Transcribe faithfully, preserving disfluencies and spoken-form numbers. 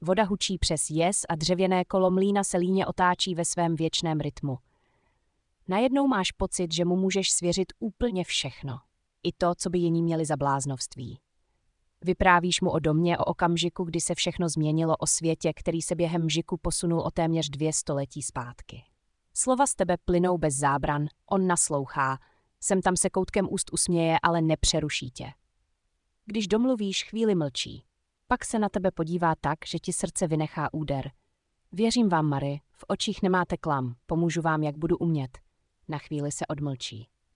Voda hučí přes jez a dřevěné kolo mlýna se líně otáčí ve svém věčném rytmu. Najednou máš pocit, že mu můžeš svěřit úplně všechno. I to, co by jiní měli za bláznovství. Vyprávíš mu o domě, o okamžiku, kdy se všechno změnilo, o světě, který se během mžiku posunul o téměř dvě století zpátky. Slova z tebe plynou bez zábran, on naslouchá, sem tam se koutkem úst usměje, ale nepřeruší tě. Když domluvíš, chvíli mlčí. Pak se na tebe podívá tak, že ti srdce vynechá úder. Věřím vám, Mary, v očích nemáte klam, pomůžu vám, jak budu umět. Na chvíli se odmlčí.